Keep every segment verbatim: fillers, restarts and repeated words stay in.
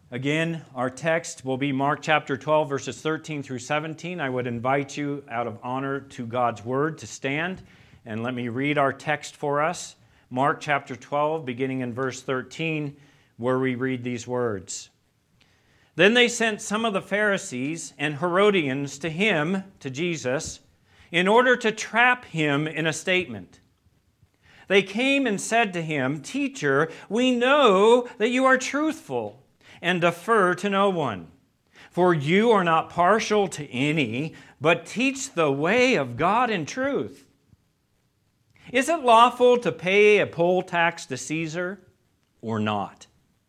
Again, our text will be Mark chapter twelve, verses thirteen through seventeen. I would invite you, out of honor to God's word, to stand and let me read our text for us. Mark chapter twelve, beginning in verse thirteen, where we read these words. Then they sent some of the Pharisees and Herodians to him, to Jesus, in order to trap him in a statement. They came and said to him, "Teacher, we know that you are truthful and defer to no one. For you are not partial to any, but teach the way of God in truth. Is it lawful to pay a poll tax to Caesar or not?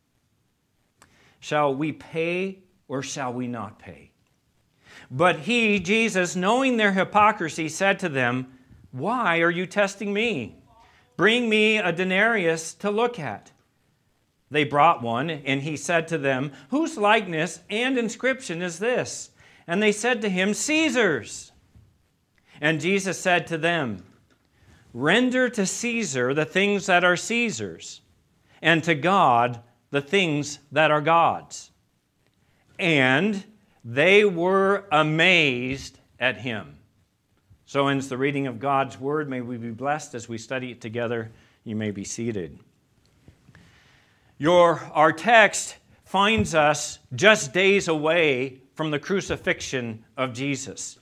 Shall we pay or shall we not pay?" But he, Jesus, knowing their hypocrisy, said to them, "Why are you testing me? Bring me a denarius to look at." They brought one, and he said to them, "Whose likeness and inscription is this?" And they said to him, "Caesar's." And Jesus said to them, "Render to Caesar the things that are Caesar's, and to God the things that are God's." And they were amazed at him. So ends the reading of God's word. May we be blessed as we study it together. You may be seated. Your, our text finds us just days away from the crucifixion of Jesus.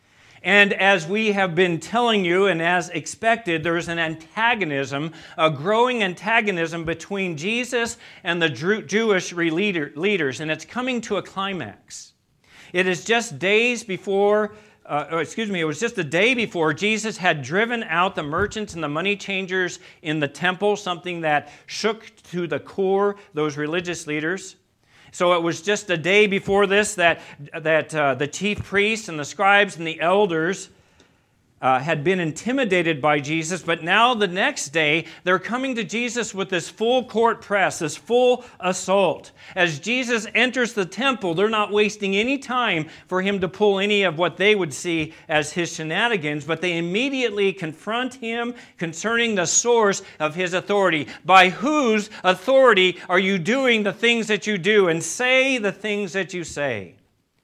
And as we have been telling you, and as expected, there is an antagonism, a growing antagonism between Jesus and the Jewish leaders, and it's coming to a climax. It is just days before Uh, oh, excuse me, it was just a day before Jesus had driven out the merchants and the money changers in the temple, something that shook to the core those religious leaders. So it was just a day before this that, that uh, the chief priests and the scribes and the elders Uh, had been intimidated by Jesus, but now the next day, they're coming to Jesus with this full court press, this full assault. As Jesus enters the temple, they're not wasting any time for him to pull any of what they would see as his shenanigans, but they immediately confront him concerning the source of his authority. By whose authority are you doing the things that you do and say the things that you say?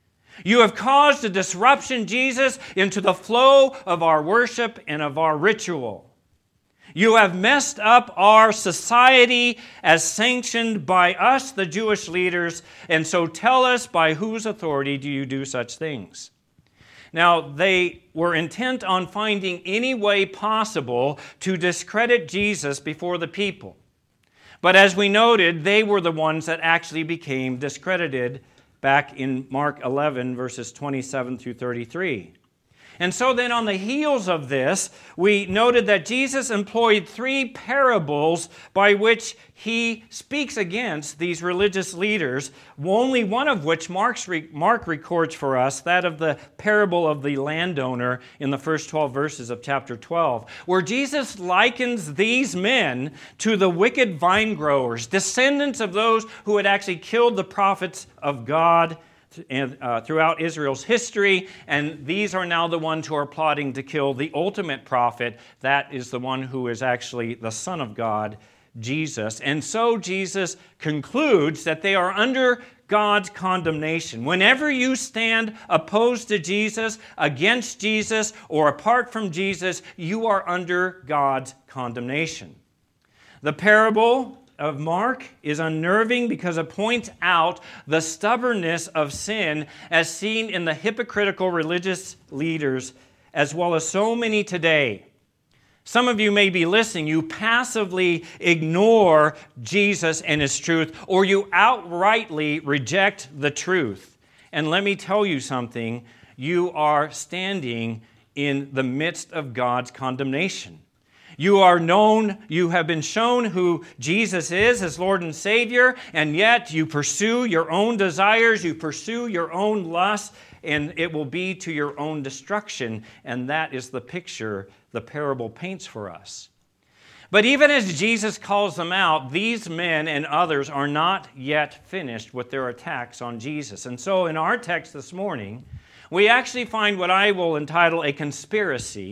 You have caused a disruption, Jesus, into the flow of our worship and of our ritual. You have messed up our society as sanctioned by us, the Jewish leaders, and so tell us, by whose authority do you do such things? Now, they were intent on finding any way possible to discredit Jesus before the people. But as we noted, they were the ones that actually became discredited back in Mark eleven, verses twenty-seven through thirty-three. And so then on the heels of this, we noted that Jesus employed three parables by which he speaks against these religious leaders, only one of which Mark's re- Mark records for us, that of the parable of the landowner in the first twelve verses of chapter twelve, where Jesus likens these men to the wicked vine growers, descendants of those who had actually killed the prophets of God and uh, throughout Israel's history, and these are now the ones who are plotting to kill the ultimate prophet. That is the one who is actually the Son of God, Jesus. And so Jesus concludes that they are under God's condemnation. Whenever you stand opposed to Jesus, against Jesus, or apart from Jesus, you are under God's condemnation. The parable of Mark is unnerving because it points out the stubbornness of sin as seen in the hypocritical religious leaders, as well as so many today. Some of you may be listening, you passively ignore Jesus and his truth, or you outrightly reject the truth. And let me tell you something, you are standing in the midst of God's condemnation. You are known, you have been shown who Jesus is as Lord and Savior, and yet you pursue your own desires, you pursue your own lusts, and it will be to your own destruction. And that is the picture the parable paints for us. But even as Jesus calls them out, these men and others are not yet finished with their attacks on Jesus. And so in our text this morning, we actually find what I will entitle a conspiracy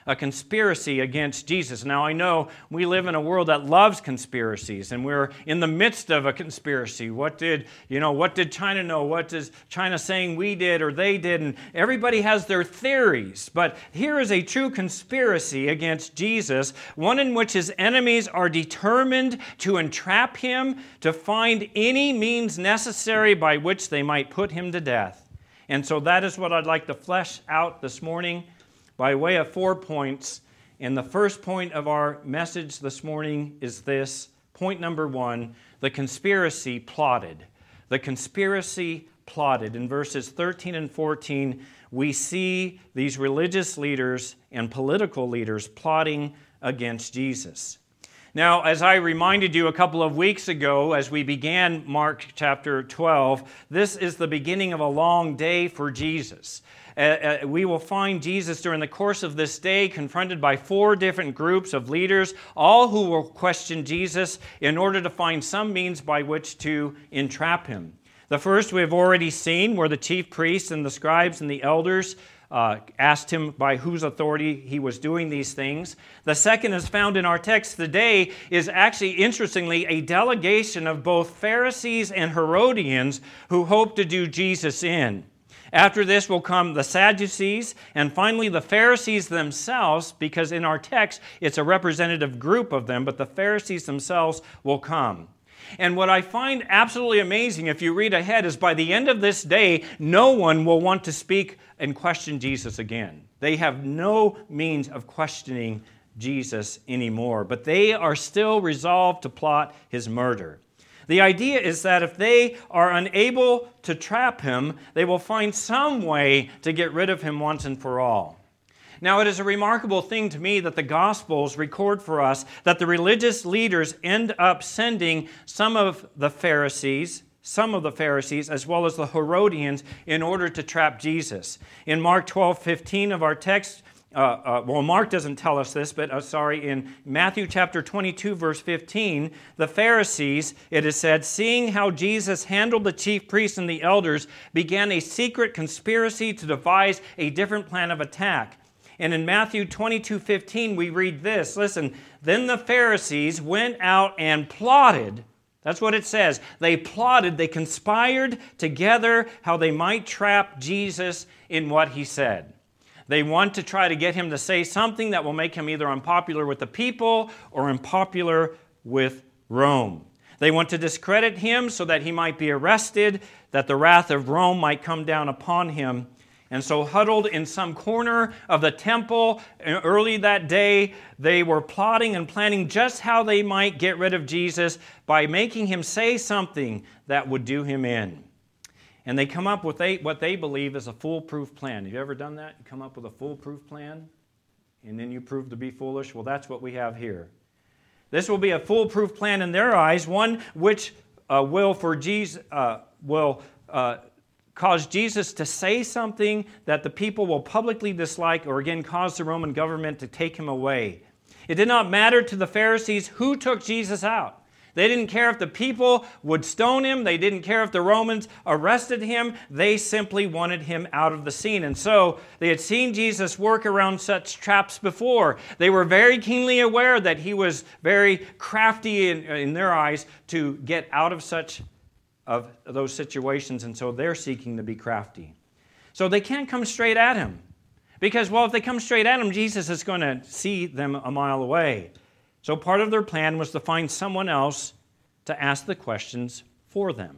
a conspiracy against Jesus. Now, I know we live in a world that loves conspiracies, and we're in the midst of a conspiracy. What did, you know, what did China know? What is China saying we did or they did? And everybody has their theories. But here is a true conspiracy against Jesus, one in which his enemies are determined to entrap him, to find any means necessary by which they might put him to death. And so that is what I'd like to flesh out this morning by way of four points. And the first point of our message this morning is this. Point number one, the conspiracy plotted. The conspiracy plotted. In verses thirteen and fourteen, we see these religious leaders and political leaders plotting against Jesus. Now, as I reminded you a couple of weeks ago as we began Mark chapter twelve, this is the beginning of a long day for Jesus. Uh, uh, we will find Jesus during the course of this day confronted by four different groups of leaders, all who will question Jesus in order to find some means by which to entrap him. The first we have already seen, where the chief priests and the scribes and the elders uh, asked him by whose authority he was doing these things. The second is found in our text today, is actually, interestingly, a delegation of both Pharisees and Herodians who hope to do Jesus in. After this will come the Sadducees, and finally the Pharisees themselves, because in our text it's a representative group of them, but the Pharisees themselves will come. And what I find absolutely amazing, if you read ahead, is by the end of this day, no one will want to speak and question Jesus again. They have no means of questioning Jesus anymore, but they are still resolved to plot his murder. The idea is that if they are unable to trap him, they will find some way to get rid of him once and for all. Now, it is a remarkable thing to me that the Gospels record for us that the religious leaders end up sending some of the Pharisees, some of the Pharisees, as well as the Herodians, in order to trap Jesus. In Mark twelve fifteen of our text, Uh, uh, well, Mark doesn't tell us this, but uh, sorry, in Matthew chapter twenty-two, verse fifteen, the Pharisees, it is said, seeing how Jesus handled the chief priests and the elders, began a secret conspiracy to devise a different plan of attack. And in Matthew twenty-two fifteen, we read this. Listen, then the Pharisees went out and plotted. That's what it says. They plotted, they conspired together how they might trap Jesus in what he said. They want to try to get him to say something that will make him either unpopular with the people or unpopular with Rome. They want to discredit him so that he might be arrested, that the wrath of Rome might come down upon him. And so huddled in some corner of the temple early that day, they were plotting and planning just how they might get rid of Jesus by making him say something that would do him in. And they come up with a, what they believe is a foolproof plan. Have you ever done that? You come up with a foolproof plan, and then you prove to be foolish? Well, that's what we have here. This will be a foolproof plan in their eyes, one which uh, will for Jesus uh, will uh, cause Jesus to say something that the people will publicly dislike, or again cause the Roman government to take him away. It did not matter to the Pharisees who took Jesus out. They didn't care if the people would stone him. They didn't care if the Romans arrested him. They simply wanted him out of the scene. And so they had seen Jesus work around such traps before. They were very keenly aware that he was very crafty in, in their eyes to get out of such of those situations. And so they're seeking to be crafty. So they can't come straight at him. Because, well, if they come straight at him, Jesus is going to see them a mile away. So part of their plan was to find someone else to ask the questions for them.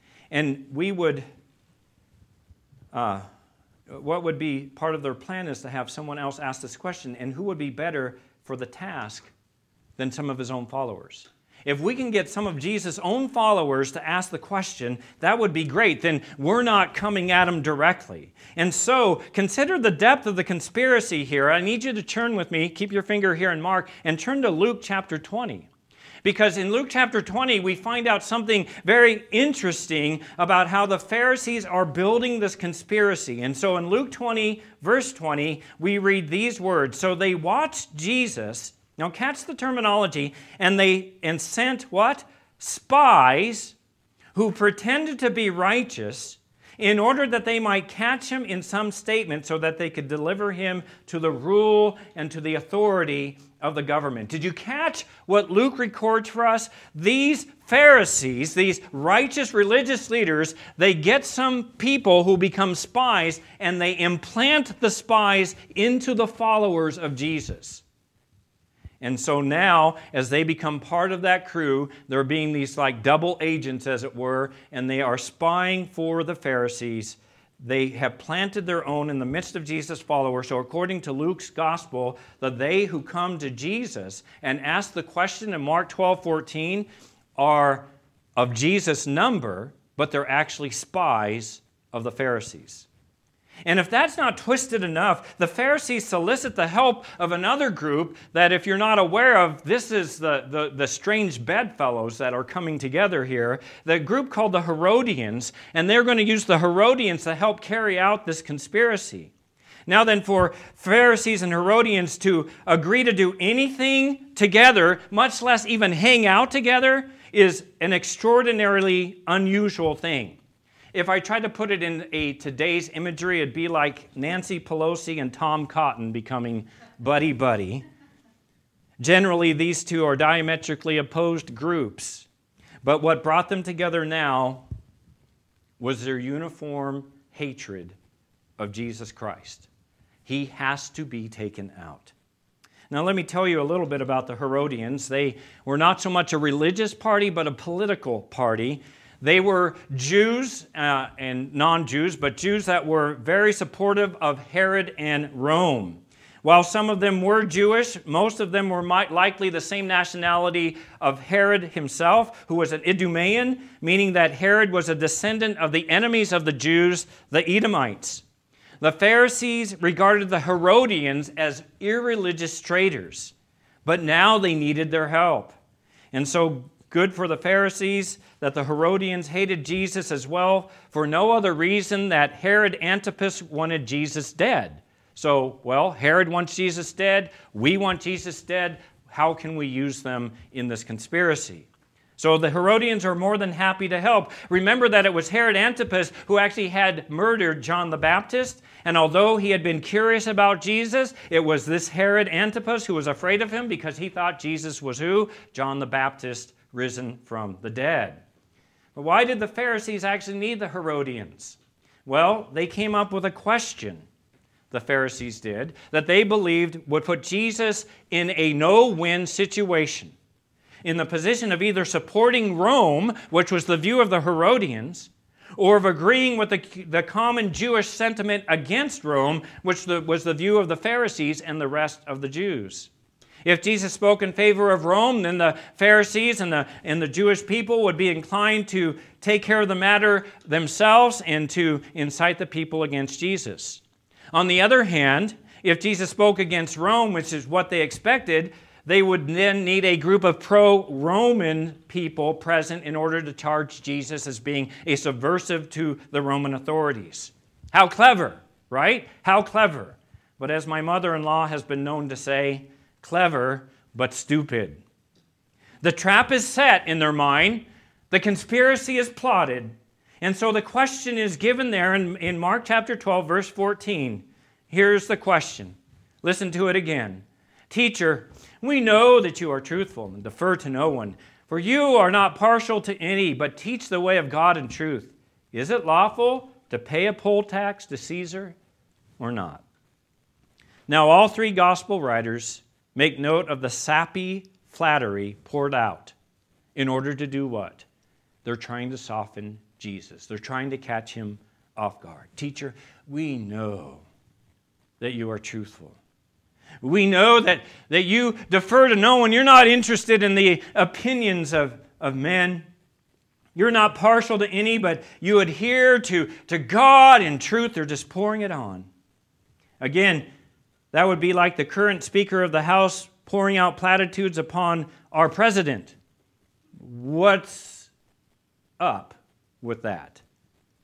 And we would, uh, what would be part of their plan is to have someone else ask this question. And who would be better for the task than some of his own followers? If we can get some of Jesus' own followers to ask the question, that would be great. Then we're not coming at him directly. And so, consider the depth of the conspiracy here. I need you to turn with me, keep your finger here in Mark, and turn to Luke chapter twenty. Because in Luke chapter twenty, we find out something very interesting about how the Pharisees are building this conspiracy. And so in Luke twenty, verse twenty, we read these words. So they watched Jesus. Now catch the terminology. And they and sent what? Spies who pretended to be righteous in order that they might catch him in some statement so that they could deliver him to the rule and to the authority of the government. Did you catch what Luke records for us? These Pharisees, these righteous religious leaders, they get some people who become spies and they implant the spies into the followers of Jesus. And so now, as they become part of that crew, they're being these like double agents, as it were, and they are spying for the Pharisees. They have planted their own in the midst of Jesus' followers. So according to Luke's gospel, that they who come to Jesus and ask the question in Mark twelve fourteen are of Jesus' number, but they're actually spies of the Pharisees. And if that's not twisted enough, the Pharisees solicit the help of another group that, if you're not aware of, this is the, the, the strange bedfellows that are coming together here, the group called the Herodians, and they're going to use the Herodians to help carry out this conspiracy. Now then, for Pharisees and Herodians to agree to do anything together, much less even hang out together, is an extraordinarily unusual thing. If I tried to put it in a today's imagery, it'd be like Nancy Pelosi and Tom Cotton becoming buddy-buddy. Generally, these two are diametrically opposed groups. But what brought them together now was their uniform hatred of Jesus Christ. He has to be taken out. Now, let me tell you a little bit about the Herodians. They were not so much a religious party, but a political party. They were Jews uh, and non-Jews, but Jews that were very supportive of Herod and Rome. While some of them were Jewish, most of them were might likely the same nationality of Herod himself, who was an Idumean, meaning that Herod was a descendant of the enemies of the Jews, the Edomites. The Pharisees regarded the Herodians as irreligious traitors, but now they needed their help. And so good for the Pharisees that the Herodians hated Jesus as well, for no other reason that Herod Antipas wanted Jesus dead. So, well, Herod wants Jesus dead, we want Jesus dead, how can we use them in this conspiracy? So the Herodians are more than happy to help. Remember that it was Herod Antipas who actually had murdered John the Baptist, and although he had been curious about Jesus, it was this Herod Antipas who was afraid of him because he thought Jesus was who? John the Baptist, risen from the dead. But why did the Pharisees actually need the Herodians? Well, they came up with a question, the Pharisees did, that they believed would put Jesus in a no-win situation, in the position of either supporting Rome, which was the view of the Herodians, or of agreeing with the, the common Jewish sentiment against Rome, which the, was the view of the Pharisees and the rest of the Jews. If Jesus spoke in favor of Rome, then the Pharisees and the, and the Jewish people would be inclined to take care of the matter themselves and to incite the people against Jesus. On the other hand, if Jesus spoke against Rome, which is what they expected, they would then need a group of pro-Roman people present in order to charge Jesus as being a subversive to the Roman authorities. How clever, right? How clever. But as my mother-in-law has been known to say, clever but stupid. The trap is set in their mind. The conspiracy is plotted. And so the question is given there in, in Mark chapter twelve, verse fourteen. Here's the question. Listen to it again. Teacher, we know that you are truthful and defer to no one, for you are not partial to any, but teach the way of God in truth. Is it lawful to pay a poll tax to Caesar or not? Now, all three gospel writers make note of the sappy flattery poured out in order to do what? They're trying to soften Jesus. They're trying to catch him off guard. Teacher, we know that you are truthful. We know that, that you defer to no one. You're not interested in the opinions of, of men. You're not partial to any, but you adhere to, to God in truth. They're just pouring it on. Again, that would be like the current Speaker of the House pouring out platitudes upon our president. What's up with that?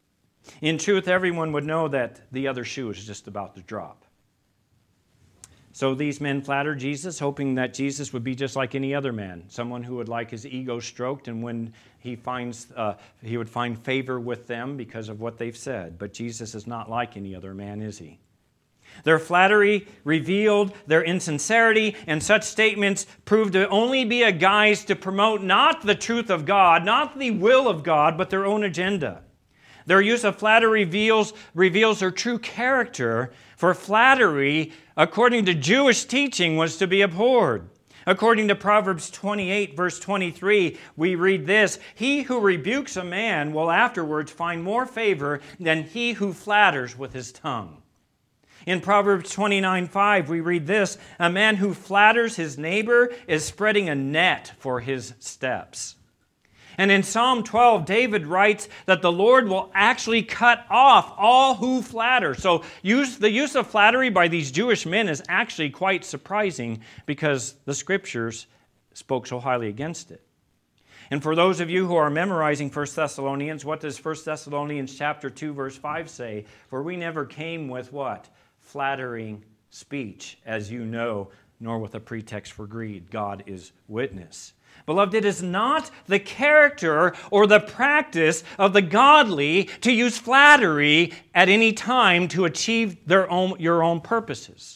In truth, everyone would know that the other shoe is just about to drop. So these men flattered Jesus, hoping that Jesus would be just like any other man, someone who would like his ego stroked, and when he finds, uh, he would find favor with them because of what they've said. But Jesus is not like any other man, is he? Their flattery revealed their insincerity, and such statements proved to only be a guise to promote not the truth of God, not the will of God, but their own agenda. Their use of flattery reveals, reveals their true character, for flattery, according to Jewish teaching, was to be abhorred. According to Proverbs twenty-eight, verse twenty-three, we read this, "He who rebukes a man will afterwards find more favor than he who flatters with his tongue." In Proverbs twenty-nine, five, we read this, "A man who flatters his neighbor is spreading a net for his steps." And in Psalm twelve, David writes that the Lord will actually cut off all who flatter. So use, the use of flattery by these Jewish men is actually quite surprising because the Scriptures spoke so highly against it. And for those of you who are memorizing First Thessalonians, what does First Thessalonians chapter two, verse five say? "For we never came with" what? "Flattering speech, as you know, nor with a pretext for greed. God is witness." Beloved, it is not the character or the practice of the godly to use flattery at any time to achieve their own, your own purposes.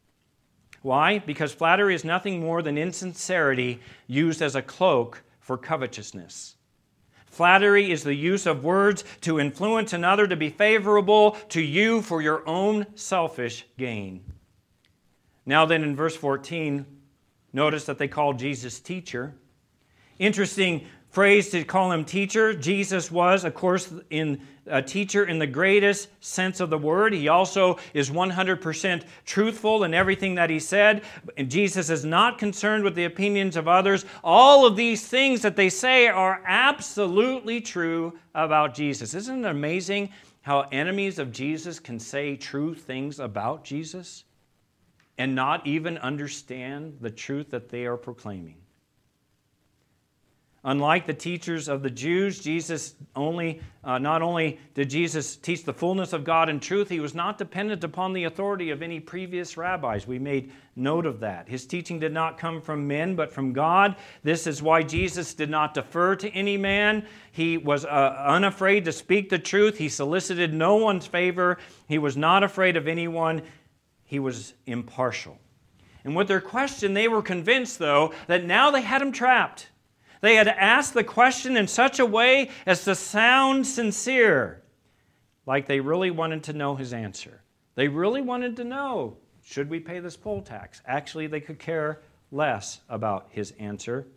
Why? Because flattery is nothing more than insincerity used as a cloak for covetousness. Flattery is the use of words to influence another to be favorable to you for your own selfish gain. Now then, in verse fourteen, notice that they call Jesus teacher. Interesting phrase to call him teacher. Jesus was, of course, in a teacher in the greatest sense of the word. He also is one hundred percent truthful in everything that he said. And Jesus is not concerned with the opinions of others. All of these things that they say are absolutely true about Jesus. Isn't it amazing how enemies of Jesus can say true things about Jesus and not even understand the truth that they are proclaiming? Unlike the teachers of the Jews, Jesus only, uh, not only did Jesus teach the fullness of God in truth, he was not dependent upon the authority of any previous rabbis. We made note of that. His teaching did not come from men, but from God. This is why Jesus did not defer to any man. He was uh, unafraid to speak the truth. He solicited no one's favor. He was not afraid of anyone. He was impartial. And with their question, they were convinced, though, that now they had him trapped. They had asked the question in such a way as to sound sincere, like they really wanted to know his answer. They really wanted to know, should we pay this poll tax? Actually, they could care less about his answer.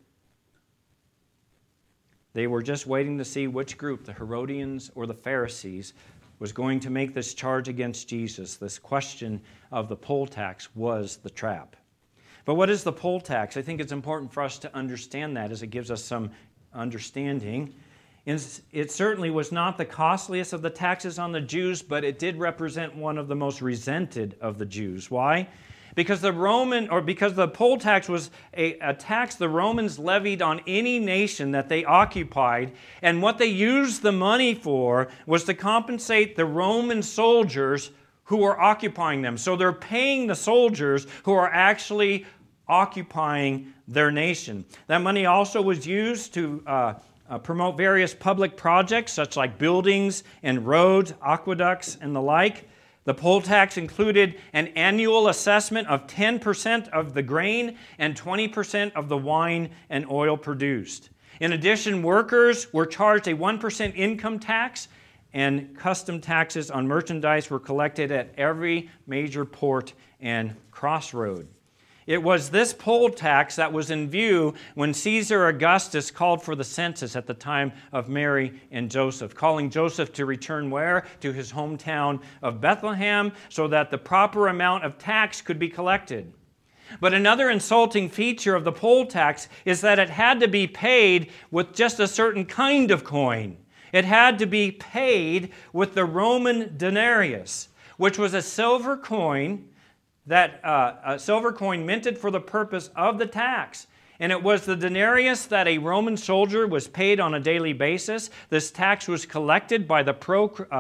They were just waiting to see which group, the Herodians or the Pharisees, was going to make this charge against Jesus. This question of the poll tax was the trap. But what is the poll tax? I think it's important for us to understand that as it gives us some understanding. It certainly was not the costliest of the taxes on the Jews, but it did represent one of the most resented of the Jews. Why? Because the Roman, or because the poll tax was a, a tax the Romans levied on any nation that they occupied, and what they used the money for was to compensate the Roman soldiers who were occupying them. So they're paying the soldiers who are actually occupying their nation. That money also was used to uh, uh, promote various public projects, such like buildings and roads, aqueducts, and the like. The poll tax included an annual assessment of ten percent of the grain and twenty percent of the wine and oil produced. In addition, workers were charged a one percent income tax, and custom taxes on merchandise were collected at every major port and crossroad. It was this poll tax that was in view when Caesar Augustus called for the census at the time of Mary and Joseph, calling Joseph to return where? To his hometown of Bethlehem, so that the proper amount of tax could be collected. But another insulting feature of the poll tax is that it had to be paid with just a certain kind of coin. It had to be paid with the Roman denarius, which was a silver coin that uh, a silver coin minted for the purpose of the tax. And it was the denarius that a Roman soldier was paid on a daily basis. This tax was collected by the, pro, uh,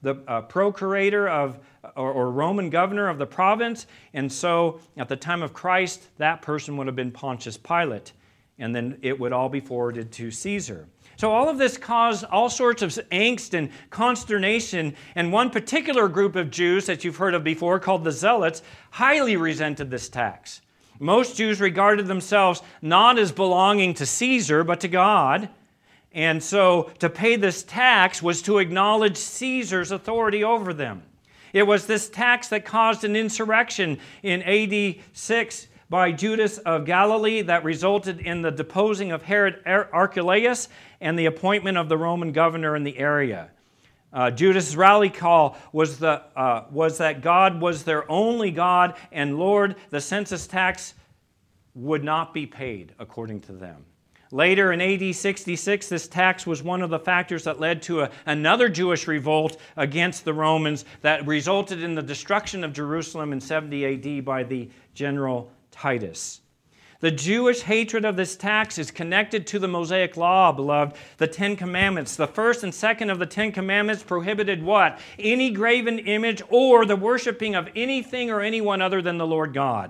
the uh, procurator of, or, or Roman governor of the province. And so at the time of Christ, that person would have been Pontius Pilate. And then it would all be forwarded to Caesar. So all of this caused all sorts of angst and consternation. And one particular group of Jews that you've heard of before, called the Zealots, highly resented this tax. Most Jews regarded themselves not as belonging to Caesar, but to God. And so to pay this tax was to acknowledge Caesar's authority over them. It was this tax that caused an insurrection in A D six by Judas of Galilee that resulted in the deposing of Herod Archelaus and the appointment of the Roman governor in the area. Uh, Judas' rally call was, the, uh, was that God was their only God, and Lord, the census tax would not be paid according to them. Later in A D sixty-six, this tax was one of the factors that led to a, another Jewish revolt against the Romans that resulted in the destruction of Jerusalem in seventy A D by the general Titus. The Jewish hatred of this tax is connected to the Mosaic Law, beloved, the Ten Commandments. The first and second of the Ten Commandments prohibited what? Any graven image or the worshiping of anything or anyone other than the Lord God.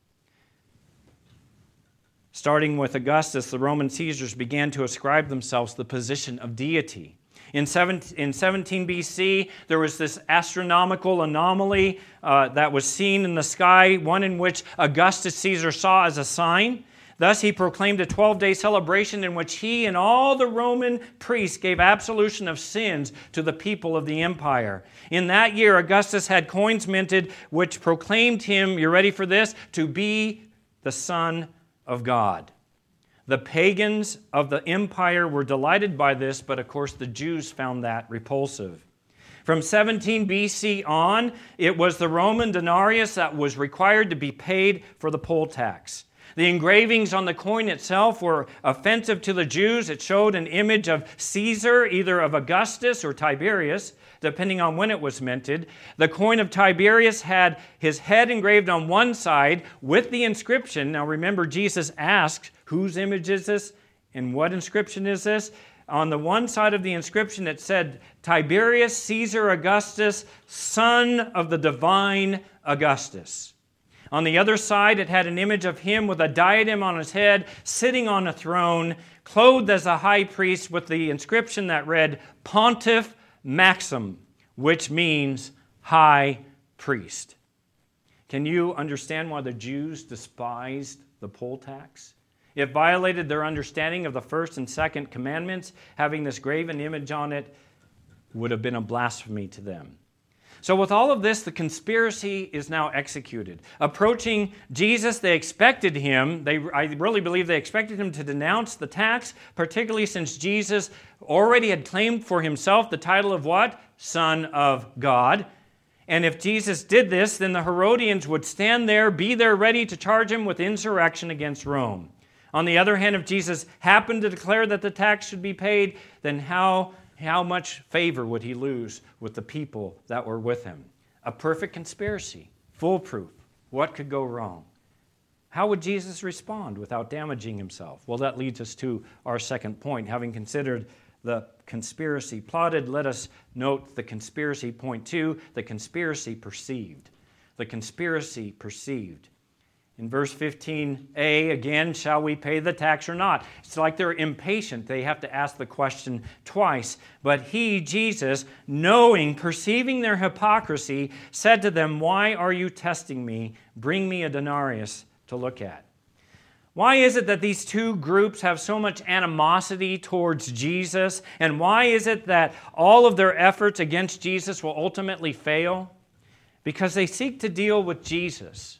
Starting with Augustus, the Roman Caesars began to ascribe themselves the position of deity. In seventeen B C, there was this astronomical anomaly uh, that was seen in the sky, one in which Augustus Caesar saw as a sign. Thus, he proclaimed a twelve-day celebration in which he and all the Roman priests gave absolution of sins to the people of the empire. In that year, Augustus had coins minted which proclaimed him, you ready for this, to be the Son of God. The pagans of the empire were delighted by this, but of course the Jews found that repulsive. From seventeen B C on, it was the Roman denarius that was required to be paid for the poll tax. The engravings on the coin itself were offensive to the Jews. It showed an image of Caesar, either of Augustus or Tiberius, depending on when it was minted. The coin of Tiberius had his head engraved on one side with the inscription. Now remember, Jesus asked, whose image is this and what inscription is this? On the one side of the inscription it said, Tiberius Caesar Augustus, son of the divine Augustus. On the other side, it had an image of him with a diadem on his head, sitting on a throne, clothed as a high priest, with the inscription that read, Pontiff Maxim, which means high priest. Can you understand why the Jews despised the poll tax? It violated their understanding of the first and second commandments. Having this graven image on it would have been a blasphemy to them. So with all of this, the conspiracy is now executed. Approaching Jesus, they expected him, they, I really believe they expected him to denounce the tax, particularly since Jesus already had claimed for himself the title of what? Son of God. And if Jesus did this, then the Herodians would stand there, be there ready to charge him with insurrection against Rome. On the other hand, if Jesus happened to declare that the tax should be paid, then how How much favor would he lose with the people that were with him? A perfect conspiracy, foolproof. What could go wrong? How would Jesus respond without damaging himself? Well, that leads us to our second point. Having considered the conspiracy plotted, let us note the conspiracy point two, the conspiracy perceived. The conspiracy perceived. In verse fifteen a, again, shall we pay the tax or not? It's like they're impatient. They have to ask the question twice. But he, Jesus, knowing, perceiving their hypocrisy, said to them, why are you testing me? Bring me a denarius to look at. Why is it that these two groups have so much animosity towards Jesus? And why is it that all of their efforts against Jesus will ultimately fail? Because they seek to deal with Jesus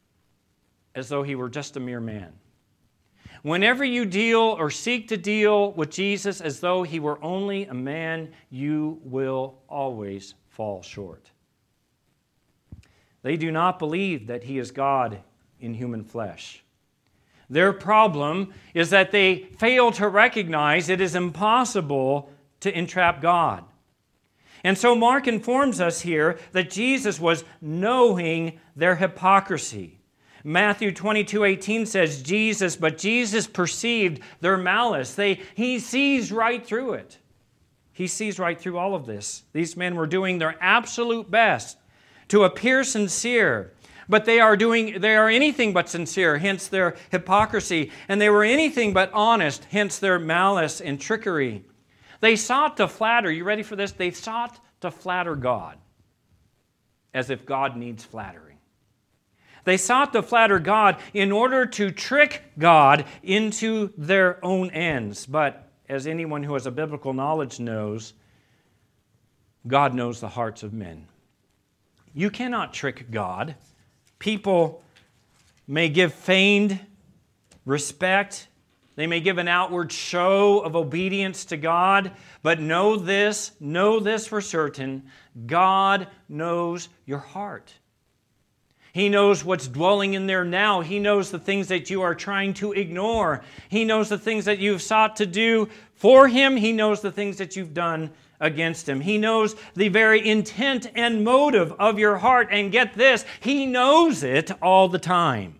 as though he were just a mere man. Whenever you deal or seek to deal with Jesus as though he were only a man, you will always fall short. They do not believe that he is God in human flesh. Their problem is that they fail to recognize it is impossible to entrap God. And so Mark informs us here that Jesus was knowing their hypocrisy. Matthew twenty-two eighteen says, Jesus, but Jesus perceived their malice. They, he sees right through it. He sees right through all of this. These men were doing their absolute best to appear sincere, but they are doing they are anything but sincere, hence their hypocrisy, and they were anything but honest, hence their malice and trickery. They sought to flatter, you ready for this? They sought to flatter God, as if God needs flattering. They sought to flatter God in order to trick God into their own ends. But as anyone who has a biblical knowledge knows, God knows the hearts of men. You cannot trick God. People may give feigned respect. They may give an outward show of obedience to God. But know this, know this for certain, God knows your heart. He knows what's dwelling in there now. He knows the things that you are trying to ignore. He knows the things that you've sought to do for Him. He knows the things that you've done against Him. He knows the very intent and motive of your heart. And get this, He knows it all the time.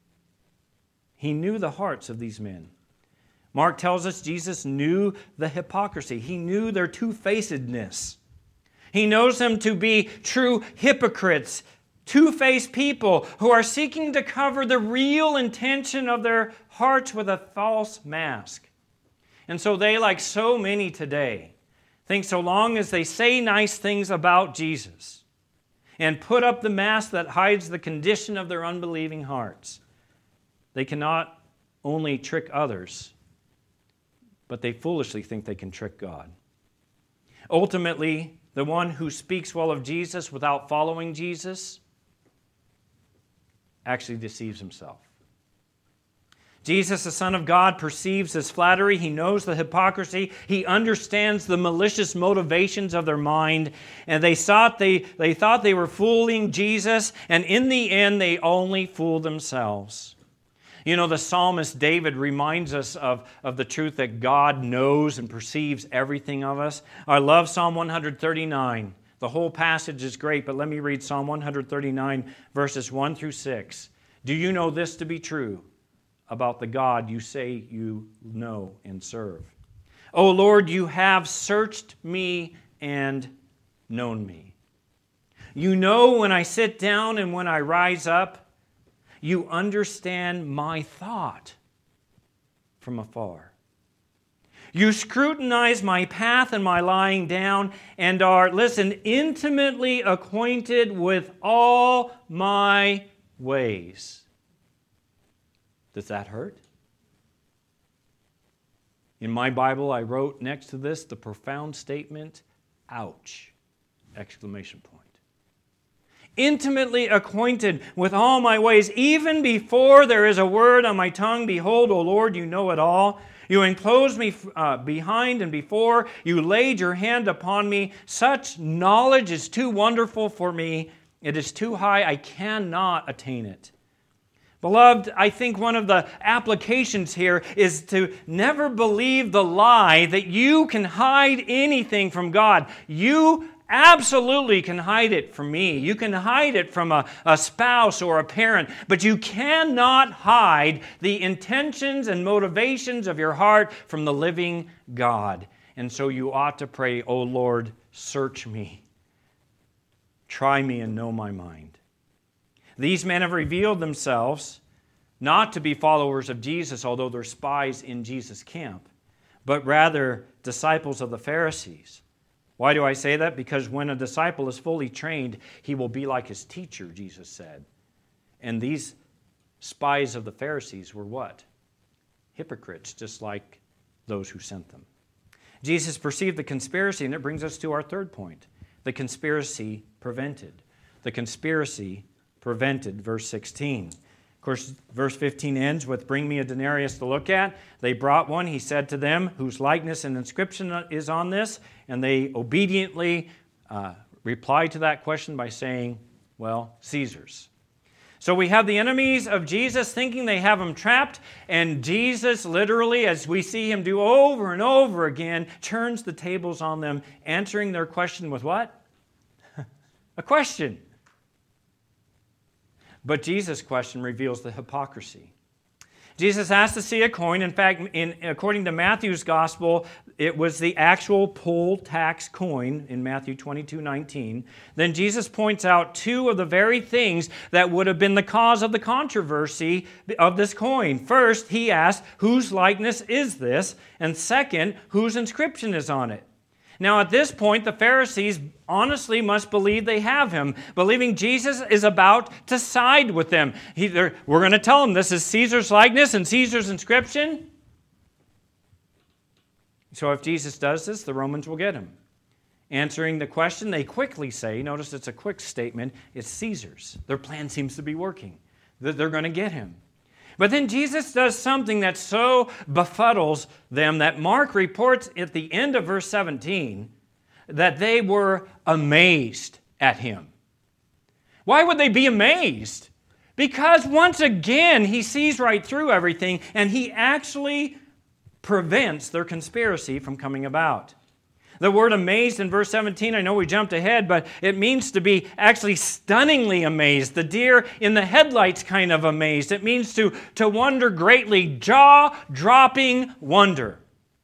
He knew the hearts of these men. Mark tells us Jesus knew the hypocrisy. He knew their two-facedness. He knows them to be true hypocrites, two-faced people who are seeking to cover the real intention of their hearts with a false mask. And so they, like so many today, think so long as they say nice things about Jesus and put up the mask that hides the condition of their unbelieving hearts, they cannot only trick others, but they foolishly think they can trick God. Ultimately, the one who speaks well of Jesus without following Jesus actually deceives himself. Jesus, the Son of God, perceives this flattery. He knows the hypocrisy. He understands the malicious motivations of their mind. And they thought they, they thought they were fooling Jesus, and in the end, they only fooled themselves. You know, the psalmist David reminds us of, of the truth that God knows and perceives everything of us. I love Psalm one thirty-nine. The whole passage is great, but let me read Psalm one thirty-nine, verses one through six. Do you know this to be true about the God you say you know and serve? O Lord, you have searched me and known me. You know when I sit down and when I rise up. You understand my thought from afar. You scrutinize my path and my lying down and are, listen, intimately acquainted with all my ways. Does that hurt? In my Bible, I wrote next to this the profound statement, ouch, exclamation point. Intimately acquainted with all my ways, even before there is a word on my tongue. Behold, O Lord, you know it all. You enclosed me uh, behind and before. You laid your hand upon me. Such knowledge is too wonderful for me. It is too high. I cannot attain it. Beloved, I think one of the applications here is to never believe the lie that you can hide anything from God. You absolutely can hide it from me. You can hide it from a, a spouse or a parent, but you cannot hide the intentions and motivations of your heart from the living God. And so you ought to pray, O Lord, search me. Try me and know my mind. These men have revealed themselves not to be followers of Jesus, although they're spies in Jesus' camp, but rather disciples of the Pharisees. Why do I say that? Because when a disciple is fully trained, he will be like his teacher, Jesus said. And these spies of the Pharisees were what? Hypocrites, just like those who sent them. Jesus perceived the conspiracy, and it brings us to our third point. The conspiracy prevented. The conspiracy prevented, verse sixteen. Of course, verse fifteen ends with, bring me a denarius to look at. They brought one. He said to them, whose likeness and inscription is on this? And they obediently uh, replied to that question by saying, well, Caesar's. So we have the enemies of Jesus thinking they have him trapped, and Jesus literally, as we see him do over and over again, turns the tables on them, answering their question with what? A question. But Jesus' question reveals the hypocrisy. Jesus asked to see a coin. In fact, in, according to Matthew's gospel, it was the actual poll tax coin in Matthew twenty-two nineteen. Then Jesus points out two of the very things that would have been the cause of the controversy of this coin. First, he asked, whose likeness is this? And second, whose inscription is on it? Now, at this point, the Pharisees honestly must believe they have him, believing Jesus is about to side with them. He, we're going to tell them this is Caesar's likeness and Caesar's inscription. So if Jesus does this, the Romans will get him. Answering the question, they quickly say, notice it's a quick statement, it's Caesar's. Their plan seems to be working. They're going to get him. But then Jesus does something that so befuddles them that Mark reports at the end of verse seventeen that they were amazed at him. Why would they be amazed? Because once again, he sees right through everything and he actually prevents their conspiracy from coming about. The word amazed in verse seventeen, I know we jumped ahead, but it means to be actually stunningly amazed. The deer in the headlights kind of amazed. It means to, to wonder greatly, jaw-dropping wonder.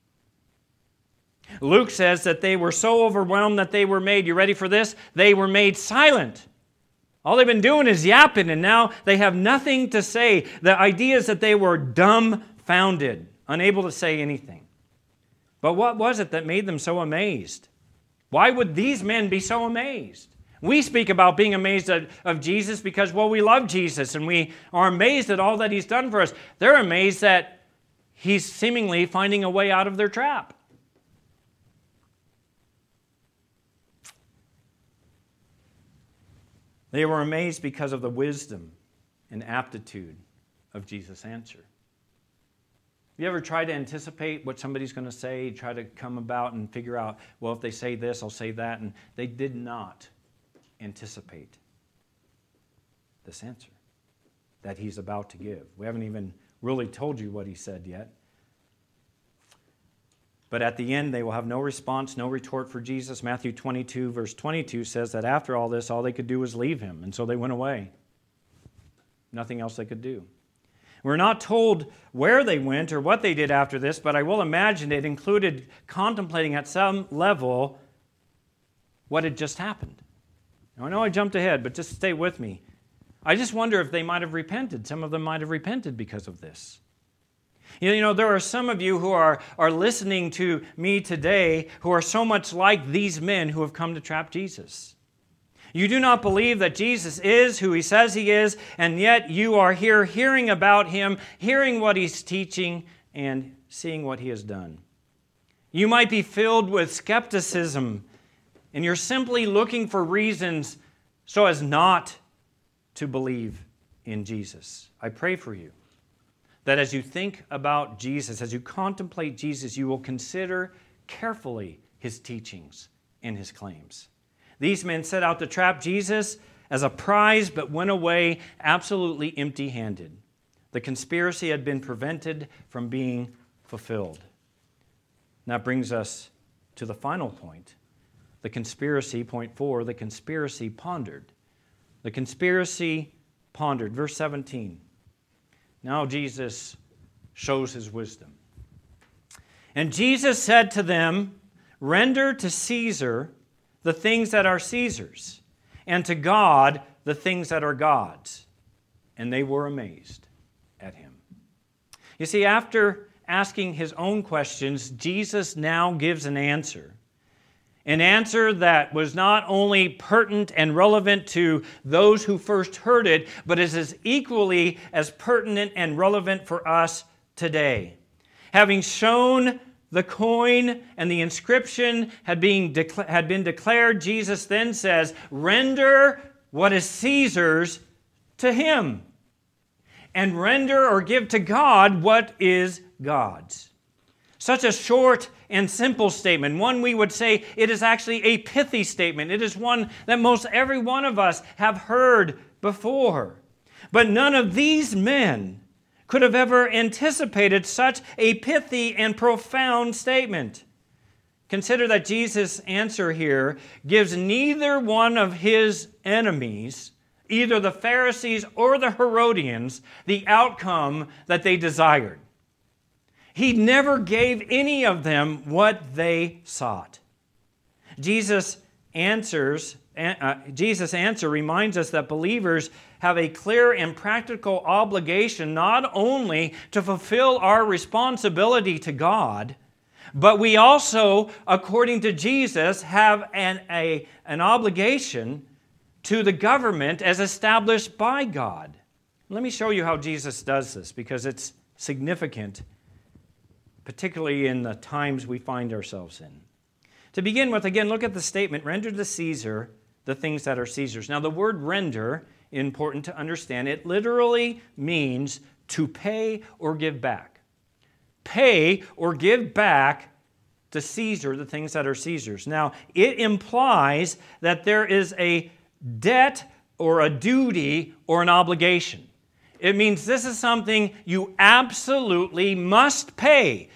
Luke says that they were so overwhelmed that they were made, you ready for this? They were made silent. All they've been doing is yapping, and now they have nothing to say. The idea is that they were dumbfounded, unable to say anything. But what was it that made them so amazed? Why would these men be so amazed? We speak about being amazed at, of Jesus because, well, we love Jesus and we are amazed at all that he's done for us. They're amazed that he's seemingly finding a way out of their trap. They were amazed because of the wisdom and aptitude of Jesus' answer. You ever try to anticipate what somebody's going to say, try to come about and figure out, well, if they say this, I'll say that, and they did not anticipate this answer that he's about to give. We haven't even really told you what he said yet. But at the end, they will have no response, no retort for Jesus. Matthew twenty-two, verse twenty-two says that after all this, all they could do was leave him, and so they went away. Nothing else they could do. We're not told where they went or what they did after this, but I will imagine it included contemplating at some level what had just happened. Now, I know I jumped ahead, but just stay with me. I just wonder if they might have repented. Some of them might have repented because of this. You know, there are some of you who are, are listening to me today who are so much like these men who have come to trap Jesus. You do not believe that Jesus is who he says he is, and yet you are here hearing about him, hearing what he's teaching, and seeing what he has done. You might be filled with skepticism, and you're simply looking for reasons so as not to believe in Jesus. I pray for you that as you think about Jesus, as you contemplate Jesus, you will consider carefully his teachings and his claims. These men set out to trap Jesus as a prize, but went away absolutely empty-handed. The conspiracy had been prevented from being fulfilled. And that brings us to the final point. The conspiracy, point four, the conspiracy pondered. The conspiracy pondered. Verse seventeen. Now Jesus shows his wisdom. And Jesus said to them, "Render to Caesar the things that are Caesar's, and to God the things that are God's." And they were amazed at him. You see, after asking his own questions, Jesus now gives an answer. An answer that was not only pertinent and relevant to those who first heard it, but is as equally as pertinent and relevant for us today. Having shown the coin and the inscription had been, decla- had been declared, Jesus then says, "Render what is Caesar's to him, and render or give to God what is God's." Such a short and simple statement. One we would say it is actually a pithy statement. It is one that most every one of us have heard before. But none of these men could have ever anticipated such a pithy and profound statement. Consider that Jesus' answer here gives neither one of his enemies either the Pharisees or the Herodians, the outcome that they desired. He never gave any of them what they sought. Jesus answers, uh, Jesus' answer reminds us that believers have a clear and practical obligation not only to fulfill our responsibility to God, but we also, according to Jesus, have an, a, an obligation to the government as established by God. Let me show you how Jesus does this, because it's significant, particularly in the times we find ourselves in. To begin with, again, look at the statement, render to Caesar the things that are Caesar's. Now, the word render, important to understand, it literally means to pay or give back. Pay or give back to Caesar the things that are Caesar's. Now, it implies that there is a debt or a duty or an obligation. It means this is something you absolutely must pay.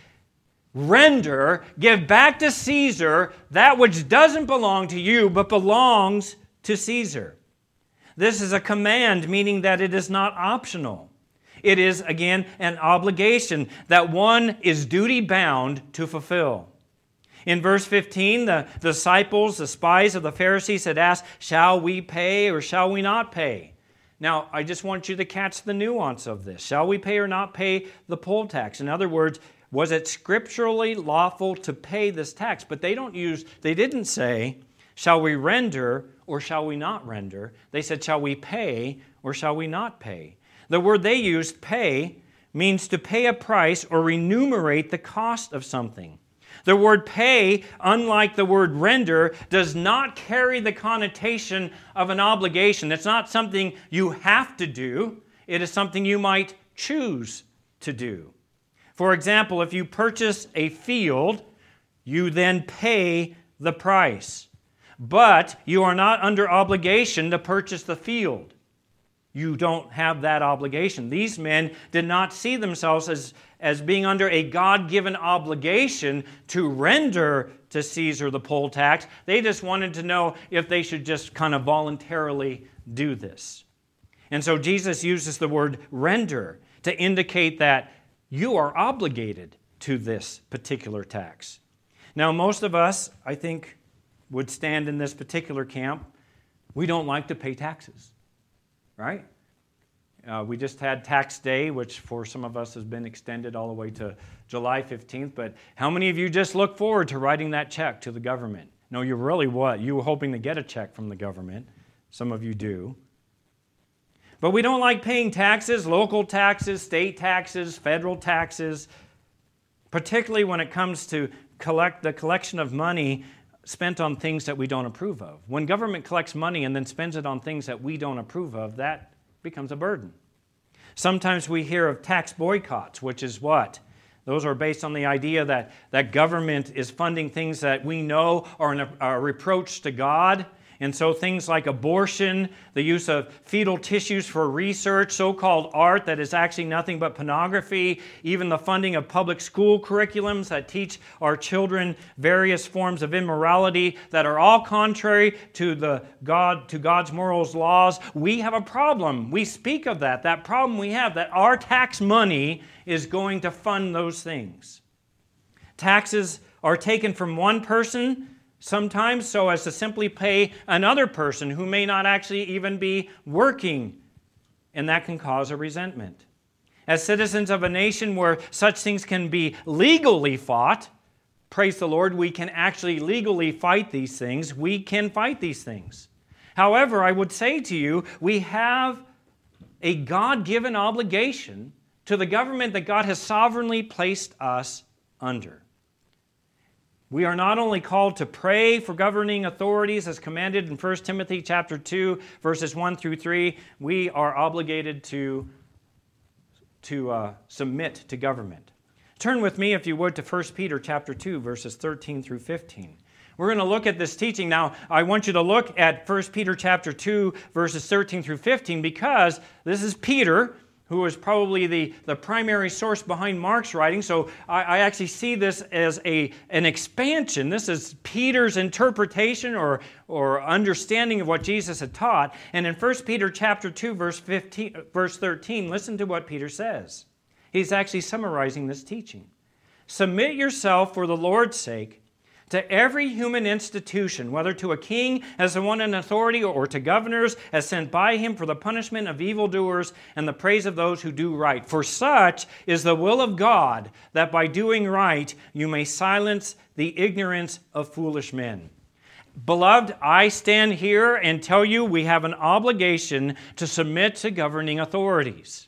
Render, give back to Caesar that which doesn't belong to you but belongs to Caesar. This is a command, meaning that it is not optional. It is, again, an obligation that one is duty-bound to fulfill. In verse fifteen, the disciples, the spies of the Pharisees had asked, shall we pay or shall we not pay? Now, I just want you to catch the nuance of this. Shall we pay or not pay the poll tax? In other words, was it scripturally lawful to pay this tax? But they don't use, they didn't say, shall we render or shall we not render? They said, shall we pay or shall we not pay? The word they used, pay, means to pay a price or remunerate the cost of something. The word pay, unlike the word render, does not carry the connotation of an obligation. It's not something you have to do. It is something you might choose to do. For example, if you purchase a field, you then pay the price. But you are not under obligation to purchase the field. You don't have that obligation. These men did not see themselves as, as being under a God-given obligation to render to Caesar the poll tax. They just wanted to know if they should just kind of voluntarily do this. And so Jesus uses the word render to indicate that you are obligated to this particular tax. Now, most of us, I think, would stand in this particular camp. We don't like to pay taxes, right? Uh, we just had tax day, which for some of us has been extended all the way to July fifteenth. But how many of you just look forward to writing that check to the government? No, you really what? You were hoping to get a check from the government. Some of you do. But we don't like paying taxes, local taxes, state taxes, federal taxes, particularly when it comes to collect the collection of money spent on things that we don't approve of. When government collects money and then spends it on things that we don't approve of, that becomes a burden. Sometimes we hear of tax boycotts, which is what? Those are based on the idea that, that government is funding things that we know are an, a reproach to God. And so things like abortion, the use of fetal tissues for research, so-called art that is actually nothing but pornography, even the funding of public school curriculums that teach our children various forms of immorality that are all contrary to the God, to God's morals laws. We have a problem. We speak of that. That problem we have, that our tax money is going to fund those things. Taxes are taken from one person sometimes so as to simply pay another person who may not actually even be working, and that can cause a resentment. As citizens of a nation where such things can be legally fought, praise the Lord, we can actually legally fight these things. We can fight these things. However, I would say to you, we have a God-given obligation to the government that God has sovereignly placed us under. We are not only called to pray for governing authorities as commanded in First Timothy chapter two, verses one through three. We are obligated to, to uh, submit to government. Turn with me, if you would, to First Peter chapter two, verses thirteen through fifteen. We're going to look at this teaching. Now, I want you to look at First Peter chapter two, verses thirteen through fifteen, because this is Peter, who is probably the, the primary source behind Mark's writing. So I, I actually see this as a, an expansion. This is Peter's interpretation or, or understanding of what Jesus had taught. And in First Peter chapter two, verse fifteen, verse thirteen, listen to what Peter says. He's actually summarizing this teaching. Submit yourself for the Lord's sake to every human institution, whether to a king as the one in authority or to governors as sent by him for the punishment of evildoers and the praise of those who do right. For such is the will of God, that by doing right you may silence the ignorance of foolish men. Beloved, I stand here and tell you we have an obligation to submit to governing authorities.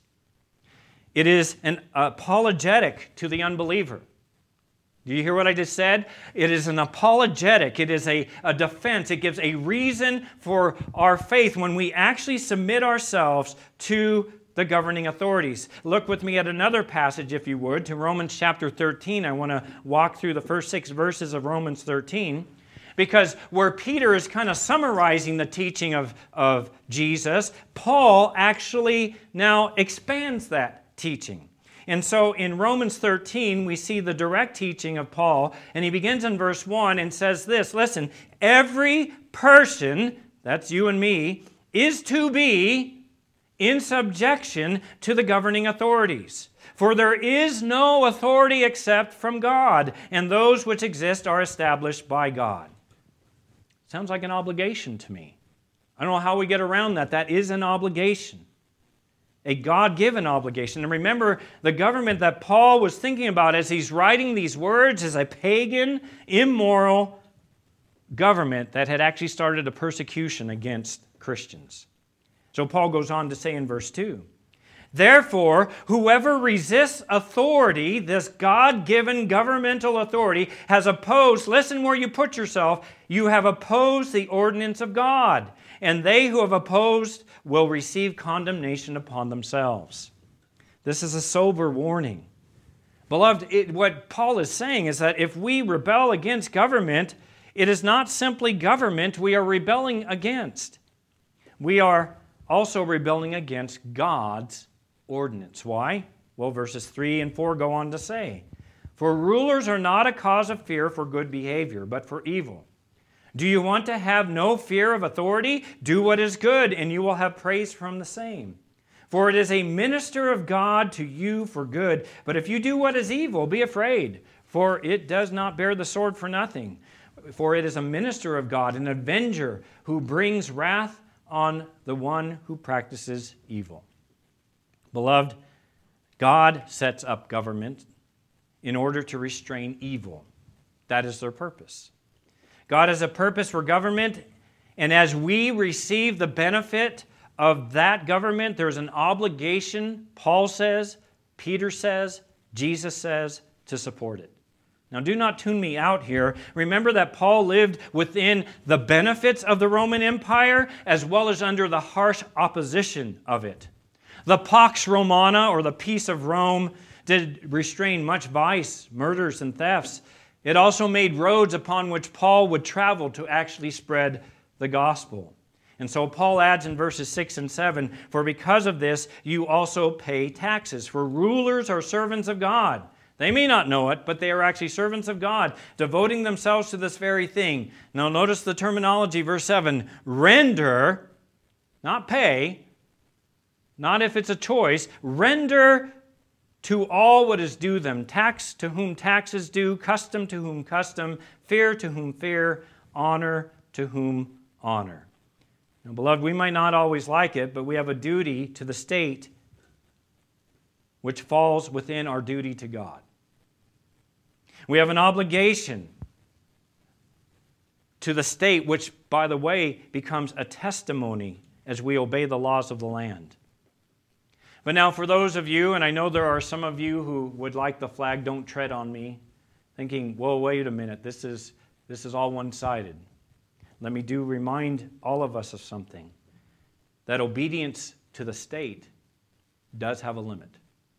It is an apologetic to the unbeliever. Do you hear what I just said? It is an apologetic. It is a, a defense. It gives a reason for our faith when we actually submit ourselves to the governing authorities. Look with me at another passage, if you would, to Romans chapter thirteen. I want to walk through the first six verses of Romans thirteen. Because where Peter is kind of summarizing the teaching of, of Jesus, Paul actually now expands that teaching. And so in Romans thirteen, we see the direct teaching of Paul, and he begins in verse one and says this, listen, every person, that's you and me, is to be in subjection to the governing authorities. For there is no authority except from God, and those which exist are established by God. Sounds like an obligation to me. I don't know how we get around that. That is an obligation. A God-given obligation. And remember, the government that Paul was thinking about as he's writing these words is a pagan, immoral government that had actually started a persecution against Christians. So Paul goes on to say in verse two, therefore, whoever resists authority, this God-given governmental authority, has opposed, listen where you put yourself, you have opposed the ordinance of God, and they who have opposed will receive condemnation upon themselves. This is a sober warning. Beloved, it, what Paul is saying is that if we rebel against government, it is not simply government we are rebelling against. We are also rebelling against God's ordinance. Why? Well, verses three and four go on to say, for rulers are not a cause of fear for good behavior, but for evil. Do you want to have no fear of authority? Do what is good, and you will have praise from the same. For it is a minister of God to you for good. But if you do what is evil, be afraid, for it does not bear the sword for nothing. For it is a minister of God, an avenger who brings wrath on the one who practices evil. Beloved, God sets up government in order to restrain evil. That is their purpose. God has a purpose for government, and as we receive the benefit of that government, there's an obligation, Paul says, Peter says, Jesus says, to support it. Now, do not tune me out here. Remember that Paul lived within the benefits of the Roman Empire as well as under the harsh opposition of it. The Pax Romana, or the peace of Rome, did restrain much vice, murders, and thefts. It also made roads upon which Paul would travel to actually spread the gospel. And so Paul adds in verses six and seven, for because of this you also pay taxes, for rulers are servants of God. They may not know it, but they are actually servants of God, devoting themselves to this very thing. Now notice the terminology, verse seven, render, not pay, not if it's a choice, render to all what is due them, tax to whom tax is due, custom to whom custom, fear to whom fear, honor to whom honor. Now, beloved, we might not always like it, but we have a duty to the state which falls within our duty to God. We have an obligation to the state, which, by the way, becomes a testimony as we obey the laws of the land. But now for those of you, and I know there are some of you who would like the flag, don't tread on me, thinking, whoa, wait a minute, this is, this is all one-sided. Let me do remind all of us of something, that obedience to the state does have a limit.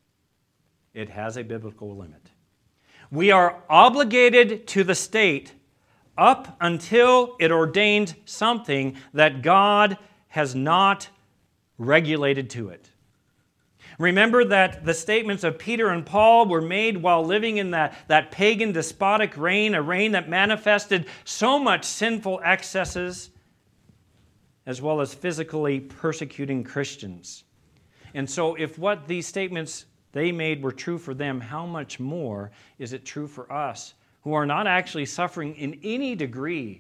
It has a biblical limit. We are obligated to the state up until it ordains something that God has not regulated to it. Remember that the statements of Peter and Paul were made while living in that, that pagan despotic reign, a reign that manifested so much sinful excesses, as well as physically persecuting Christians. And so if what these statements they made were true for them, how much more is it true for us, who are not actually suffering in any degree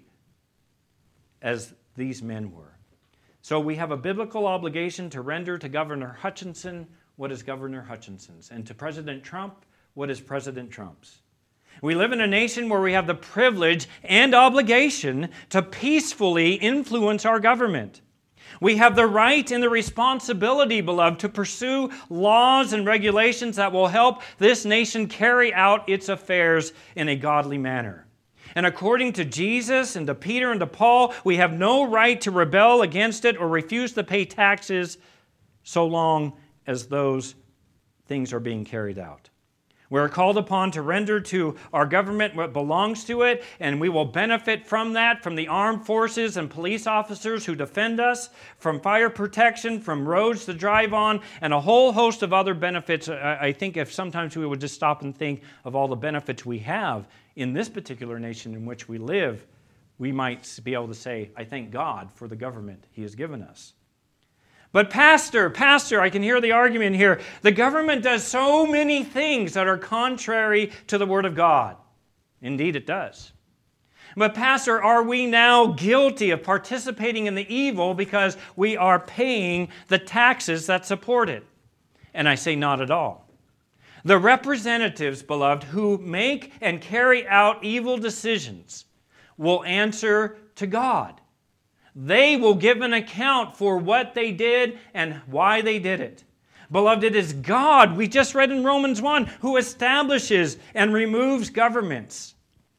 as these men were? So we have a biblical obligation to render to Governor Hutchinson what is Governor Hutchinson's, and to President Trump what is President Trump's. We live in a nation where we have the privilege and obligation to peacefully influence our government. We have the right and the responsibility, beloved, to pursue laws and regulations that will help this nation carry out its affairs in a godly manner. And according to Jesus and to Peter and to Paul, we have no right to rebel against it or refuse to pay taxes so long as those things are being carried out. We're called upon to render to our government what belongs to it, and we will benefit from that, from the armed forces and police officers who defend us, from fire protection, from roads to drive on, and a whole host of other benefits. I think if sometimes we would just stop and think of all the benefits we have in this particular nation in which we live, we might be able to say, I thank God for the government He has given us. But pastor, pastor, I can hear the argument here. The government does so many things that are contrary to the Word of God. Indeed, it does. But pastor, are we now guilty of participating in the evil because we are paying the taxes that support it? And I say not at all. The representatives, beloved, who make and carry out evil decisions will answer to God. They will give an account for what they did and why they did it. Beloved, it is God, we just read in Romans one, who establishes and removes governments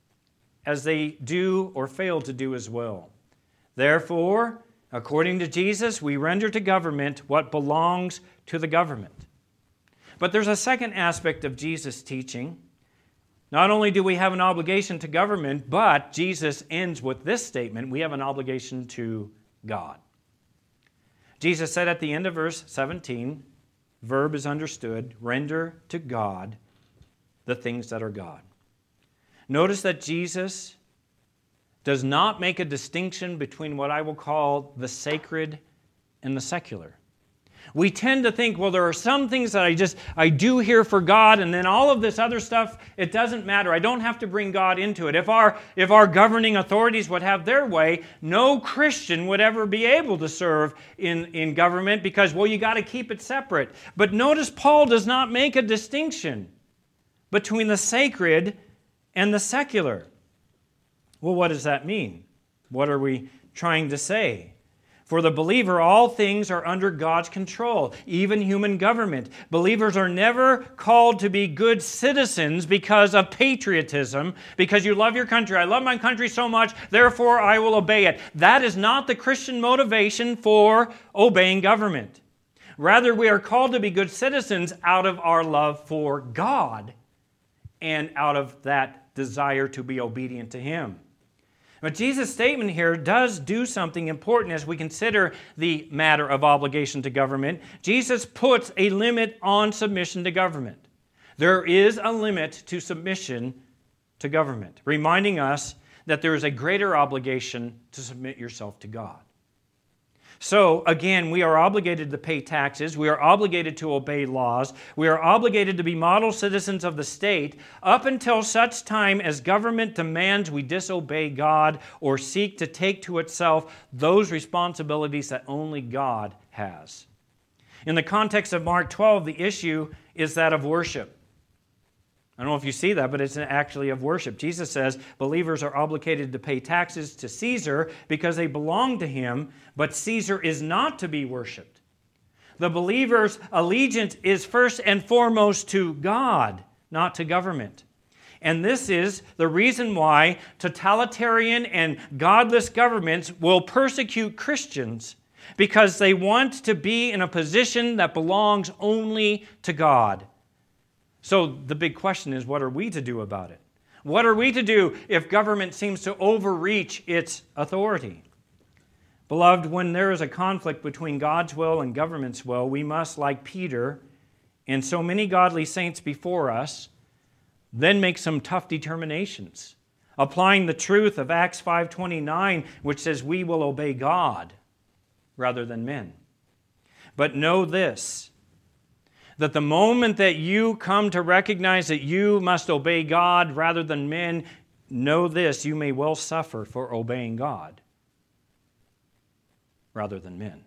as they do or fail to do as well. Therefore, according to Jesus, we render to government what belongs to the government. But there's a second aspect of Jesus' teaching. Not only do we have an obligation to government, but Jesus ends with this statement, we have an obligation to God. Jesus said at the end of verse seventeen, verb is understood, render to God the things that are God. Notice that Jesus does not make a distinction between what I will call the sacred and the secular. We tend to think, well, there are some things that I just, I do here for God, and then all of this other stuff, it doesn't matter. I don't have to bring God into it. If our, if our governing authorities would have their way, no Christian would ever be able to serve in, in government because, well, you got to keep it separate. But notice Paul does not make a distinction between the sacred and the secular. Well, what does that mean? What are we trying to say? For the believer, all things are under God's control, even human government. Believers are never called to be good citizens because of patriotism, because you love your country. I love my country so much, therefore I will obey it. That is not the Christian motivation for obeying government. Rather, we are called to be good citizens out of our love for God and out of that desire to be obedient to Him. But Jesus' statement here does do something important as we consider the matter of obligation to government. Jesus puts a limit on submission to government. There is a limit to submission to government, reminding us that there is a greater obligation to submit yourself to God. So, again, we are obligated to pay taxes. We are obligated to obey laws. We are obligated to be model citizens of the state up until such time as government demands we disobey God or seek to take to itself those responsibilities that only God has. In the context of Mark twelve, the issue is that of worship. I don't know if you see that, but it's actually of worship. Jesus says believers are obligated to pay taxes to Caesar because they belong to him, but Caesar is not to be worshipped. The believer's allegiance is first and foremost to God, not to government. And this is the reason why totalitarian and godless governments will persecute Christians, because they want to be in a position that belongs only to God. So the big question is, what are we to do about it? What are we to do if government seems to overreach its authority? Beloved, when there is a conflict between God's will and government's will, we must, like Peter and so many godly saints before us then make some tough determinations, applying the truth of Acts five twenty-nine, which says we will obey God rather than men. But know this, that the moment that you come to recognize that you must obey God rather than men, know this, you may well suffer for obeying God rather than men.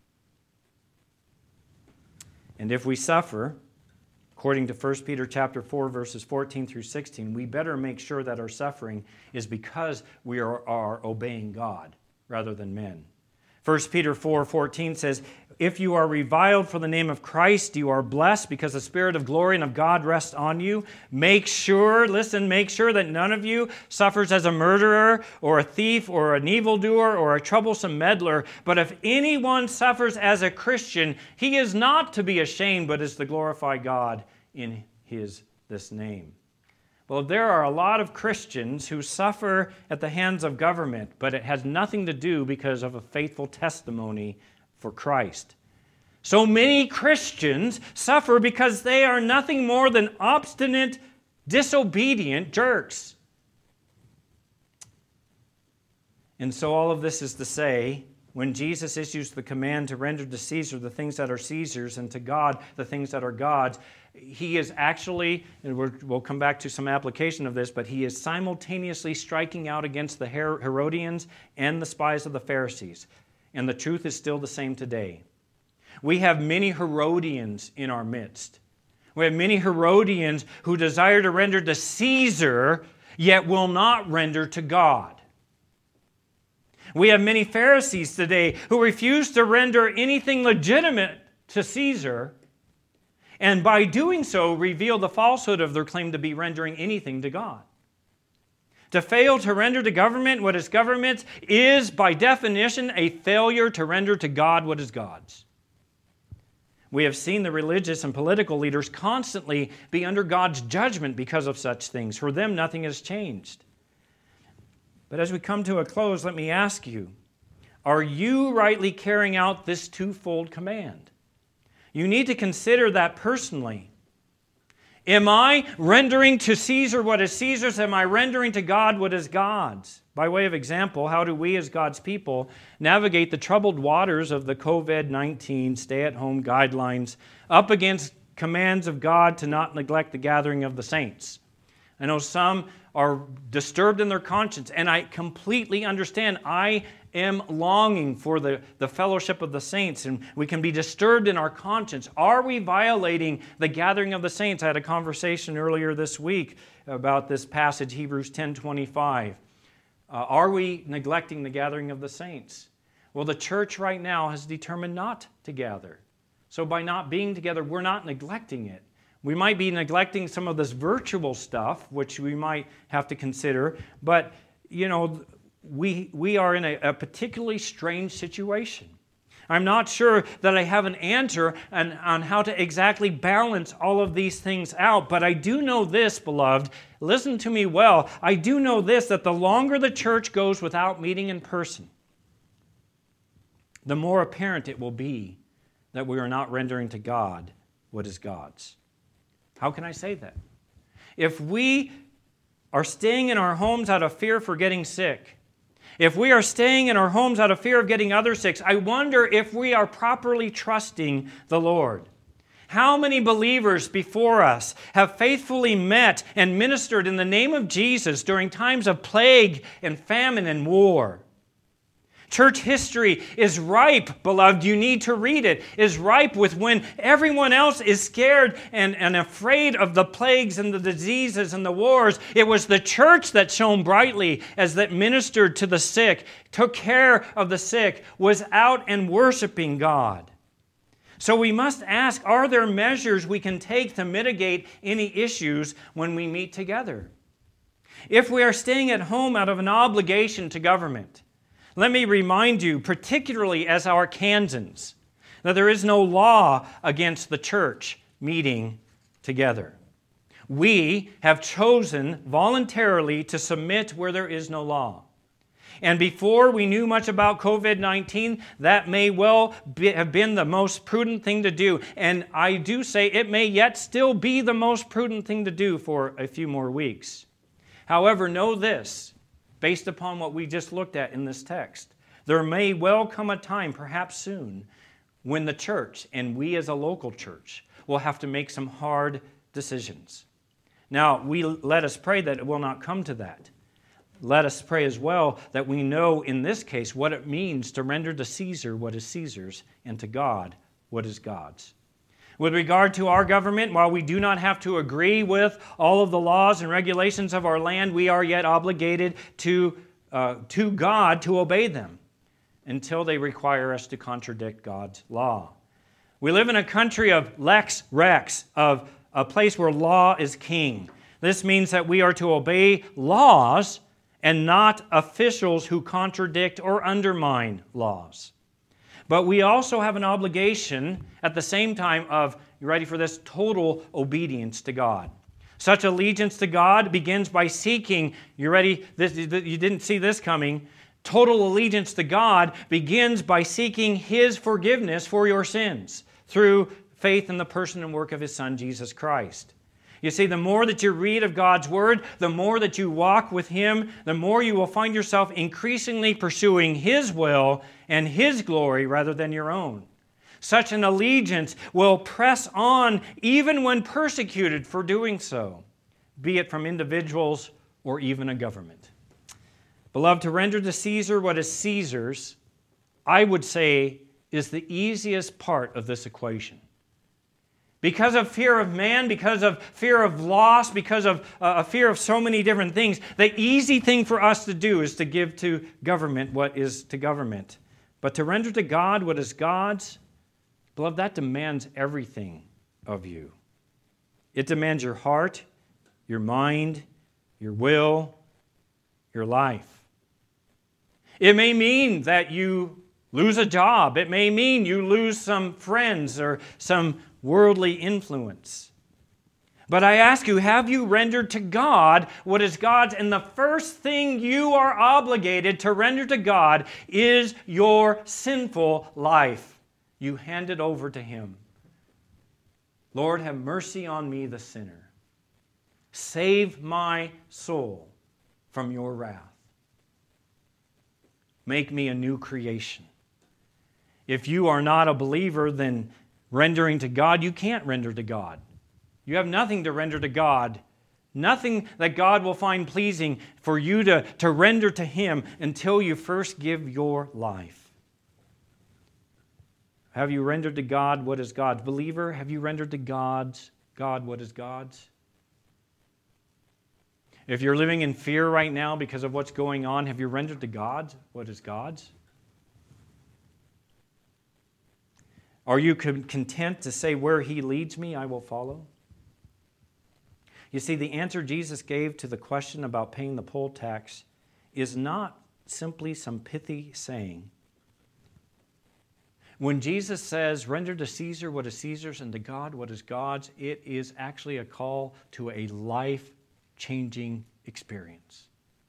And if we suffer, according to First Peter chapter four, verses fourteen through sixteen, we better make sure that our suffering is because we are, are obeying God rather than men. First Peter four fourteen says, if you are reviled for the name of Christ, you are blessed because the Spirit of glory and of God rests on you. Make sure, listen, make sure that none of you suffers as a murderer or a thief or an evildoer or a troublesome meddler. But if anyone suffers as a Christian, he is not to be ashamed, but is to glorify God in his this name. Well, there are a lot of Christians who suffer at the hands of government, but it has nothing to do because of a faithful testimony for Christ. So many Christians suffer because they are nothing more than obstinate, disobedient jerks. And so all of this is to say, when Jesus issues the command to render to Caesar the things that are Caesar's and to God the things that are God's, he is actually, and we're, we'll come back to some application of this, but he is simultaneously striking out against the Herodians and the spies of the Pharisees. And the truth is still the same today. We have many Herodians in our midst. We have many Herodians who desire to render to Caesar, yet will not render to God. We have many Pharisees today who refuse to render anything legitimate to Caesar, and by doing so reveal the falsehood of their claim to be rendering anything to God. To fail to render to government what is government's is, by definition, a failure to render to God what is God's. We have seen the religious and political leaders constantly be under God's judgment because of such things. For them, nothing has changed. But as we come to a close, let me ask you, are you rightly carrying out this twofold command? You need to consider that personally. Am I rendering to Caesar what is Caesar's? Am I rendering to God what is God's? By way of example, how do we as God's people navigate the troubled waters of the covid nineteen stay-at-home guidelines up against commands of God to not neglect the gathering of the saints? I know some are disturbed in their conscience, and I completely understand. I am longing for the, the fellowship of the saints, and we can be disturbed in our conscience. Are we violating the gathering of the saints? I had a conversation earlier this week about this passage, Hebrews ten twenty-five. Uh, are we neglecting the gathering of the saints? Well, the church right now has determined not to gather. So by not being together, we're not neglecting it. We might be neglecting some of this virtual stuff, which we might have to consider, but, you know, we, we are in a, a particularly strange situation. I'm not sure that I have an answer on, on how to exactly balance all of these things out, but I do know this, beloved. Listen to me well. I do know this, that the longer the church goes without meeting in person, the more apparent it will be that we are not rendering to God what is God's. How can I say that? If we are staying in our homes out of fear for getting sick, if we are staying in our homes out of fear of getting others sick, I wonder if we are properly trusting the Lord. How many believers before us have faithfully met and ministered in the name of Jesus during times of plague and famine and war? Church history is ripe, beloved. You need to read it. Is ripe with when everyone else is scared and, and afraid of the plagues and the diseases and the wars. It was the church that shone brightly as that ministered to the sick, took care of the sick, was out and worshiping God. So we must ask, are there measures we can take to mitigate any issues when we meet together? If we are staying at home out of an obligation to government, let me remind you, particularly as Arkansans, that there is no law against the church meeting together. We have chosen voluntarily to submit where there is no law. And before we knew much about covid nineteen, that may well be, have been the most prudent thing to do. And I do say it may yet still be the most prudent thing to do for a few more weeks. However, know this, based upon what we just looked at in this text, there may well come a time, perhaps soon, when the church, and we as a local church, will have to make some hard decisions. Now, we let us pray that it will not come to that. Let us pray as well that we know in this case what it means to render to Caesar what is Caesar's and to God what is God's. With regard to our government, while we do not have to agree with all of the laws and regulations of our land, we are yet obligated to, uh, to God to obey them until they require us to contradict God's law. We live in a country of lex rex, of a place where law is king. This means that we are to obey laws and not officials who contradict or undermine laws. But we also have an obligation at the same time of, you ready for this, total obedience to God. Such allegiance to God begins by seeking, you ready, this, you didn't see this coming, total allegiance to God begins by seeking His forgiveness for your sins through faith in the person and work of His Son, Jesus Christ. You see, the more that you read of God's Word, the more that you walk with Him, the more you will find yourself increasingly pursuing His will and His glory rather than your own. Such an allegiance will press on even when persecuted for doing so, be it from individuals or even a government. Beloved, to render to Caesar what is Caesar's, I would say, is the easiest part of this equation. Because of fear of man, because of fear of loss, because of uh, a fear of so many different things, the easy thing for us to do is to give to government what is to government. But to render to God what is God's, beloved, that demands everything of you. It demands your heart, your mind, your will, your life. It may mean that you lose a job. It may mean you lose some friends or some worldly influence. But I ask you, have you rendered to God what is God's? And the first thing you are obligated to render to God is your sinful life. You hand it over to Him. Lord, have mercy on me, the sinner. Save my soul from your wrath. Make me a new creation. If you are not a believer, then rendering to God, you can't render to God. You have nothing to render to God. Nothing that God will find pleasing for you to, to render to Him until you first give your life. Have you rendered to God what is God's? Believer, have you rendered to God's God what is God's? If you're living in fear right now because of what's going on, have you rendered to God what is God's? Are you content to say, where He leads me, I will follow? You see, the answer Jesus gave to the question about paying the poll tax is not simply some pithy saying. When Jesus says, render to Caesar what is Caesar's and to God what is God's, it is actually a call to a life-changing experience.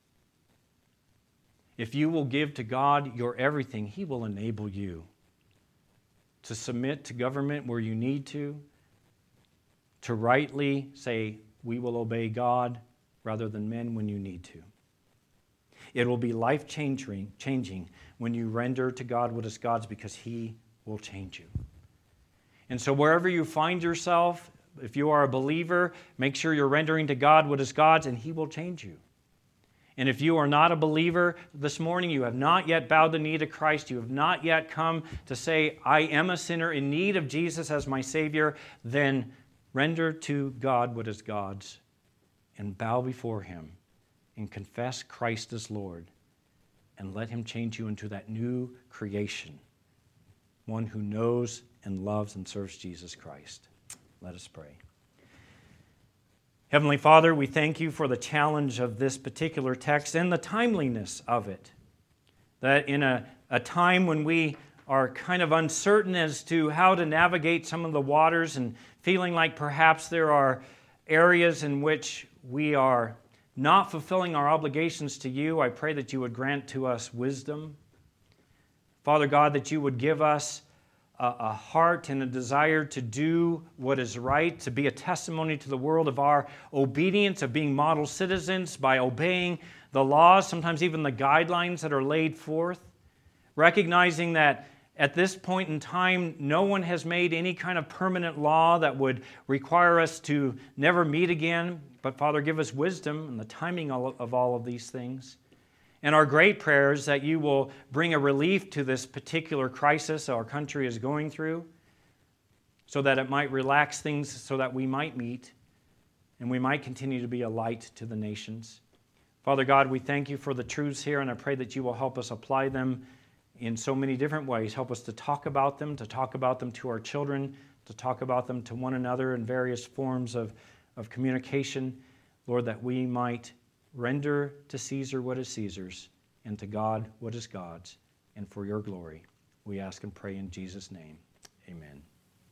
If you will give to God your everything, He will enable you to submit to government where you need to, to rightly say, we will obey God rather than men when you need to. It will be life-changing changing when you render to God what is God's, because He will change you. And so wherever you find yourself, if you are a believer, make sure you're rendering to God what is God's, and He will change you. And if you are not a believer this morning, you have not yet bowed the knee to Christ, you have not yet come to say, I am a sinner in need of Jesus as my Savior, then render to God what is God's and bow before Him and confess Christ as Lord and let Him change you into that new creation, one who knows and loves and serves Jesus Christ. Let us pray. Heavenly Father, we thank You for the challenge of this particular text and the timeliness of it. That in a, a time when we are kind of uncertain as to how to navigate some of the waters and feeling like perhaps there are areas in which we are not fulfilling our obligations to you, I pray that you would grant to us wisdom. Father God, that you would give us a, a heart and a desire to do what is right, to be a testimony to the world of our obedience, of being model citizens by obeying the laws, sometimes even the guidelines that are laid forth, recognizing that at this point in time, no one has made any kind of permanent law that would require us to never meet again. But Father, give us wisdom and the timing of all of these things. And our great prayer is that you will bring a relief to this particular crisis our country is going through, so that it might relax things, so that we might meet and we might continue to be a light to the nations. Father God, we thank you for the truths here, and I pray that you will help us apply them in so many different ways. Help us to talk about them, to talk about them to our children, to talk about them to one another in various forms of, of communication. Lord, that we might render to Caesar what is Caesar's, and to God what is God's, and for your glory. We ask and pray in Jesus' name. Amen.